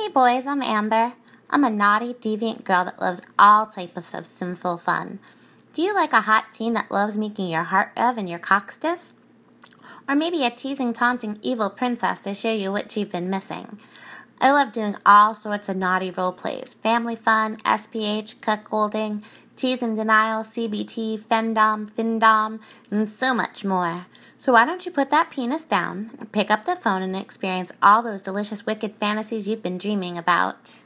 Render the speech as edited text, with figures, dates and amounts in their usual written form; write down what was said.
Hey boys, I'm Amber. I'm a naughty, deviant girl that loves all types of sinful fun. Do you like a hot teen that loves making your heart rev and your cock stiff? Or maybe a teasing, taunting, evil princess to show you what you've been missing? I love doing all sorts of naughty role plays. Family fun, SPH, cuckolding, tease and denial, CBT, fendom, findom, and so much more. So why don't you put that penis down, pick up the phone, and experience all those delicious wicked fantasies you've been dreaming about?